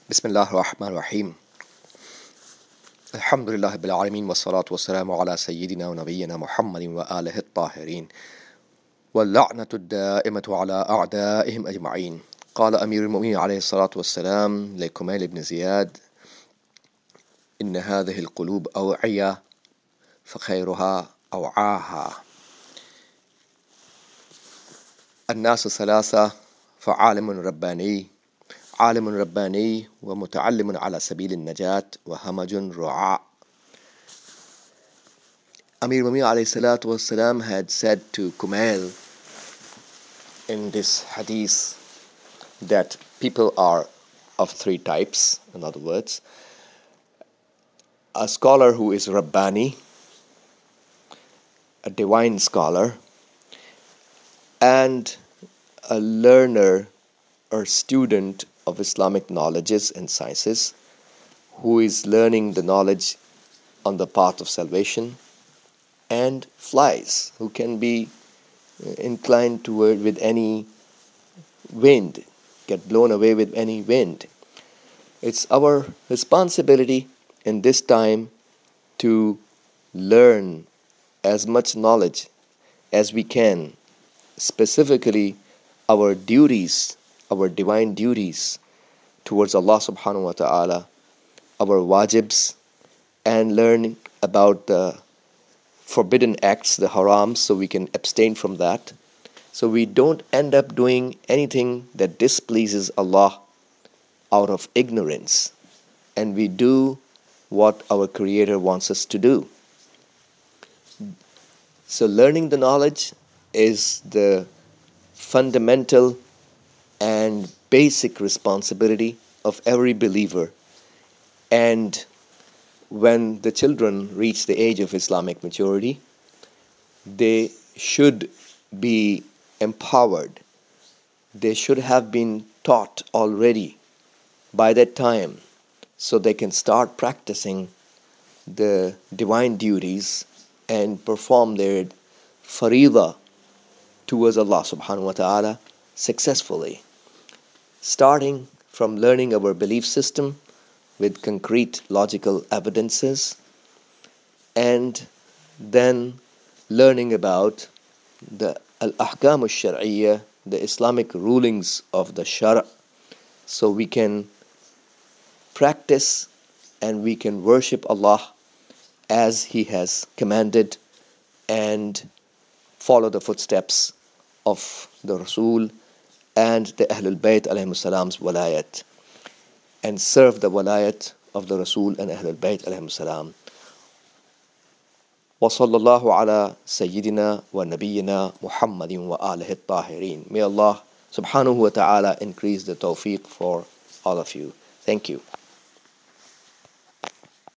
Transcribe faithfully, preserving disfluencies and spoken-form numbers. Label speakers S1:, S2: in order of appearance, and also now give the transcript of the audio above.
S1: Bismillah ar-Rahman ar-Rahim. Alhamdulillah bil alameen wa salatu wa salamu ala sayyidina wa nabiyyina Muhammadin wa alihi at-tahirin wa la'natu ad-da'imatu ala a'da'ihim ajma'in. Qala Amir al-Mu'minin alayhi salatu wa salam li Kumayl ibn Ziyad inna hadhihi al-qulub aw'iyya fa khayruha aw'aha. الناس ثلاثة فعالم رباني عالم رباني ومتعلم على سبيل النجاة وهمج رعاء. Amir Mumia alayhi salatu wasalam had said to Kumail in this hadith that people are of three types. In other words, a scholar who is Rabbani, a divine scholar, and a learner or student of Islamic knowledges and sciences who is learning the knowledge on the path of salvation, and flies who can be inclined toward with any wind, get blown away with any wind. It's our responsibility in this time to learn as much knowledge as we can, specifically our duties, our divine duties towards Allah subhanahu wa ta'ala, our wajibs, and learn about the forbidden acts, the harams, so we can abstain from that, so we don't end up doing anything that displeases Allah out of ignorance, and we do what our Creator wants us to do. So learning the knowledge is the fundamental and basic responsibility of every believer. And when the children reach the age of Islamic maturity, they should be empowered. They should have been taught already by that time, so they can start practicing the divine duties and perform their faridah towards Allah subhanahu wa ta'ala successfully, starting from learning our belief system with concrete logical evidences, and then learning about the al-ahkam al-shar'iyyah, the Islamic rulings of the shara', so we can practice and we can worship Allah as He has commanded and follow the footsteps of the Rasul and the Ahlul Bayt alayhimus salam's walayat, and serve the walayat of the Rasul and Ahlul Bayt alayhimus salam. Wa sallallahu ala sayyidina wa nabiyyina Muhammadin wa alihi at-tahirin. May Allah subhanahu wa ta'ala increase the tawfiq for all of you. Thank you.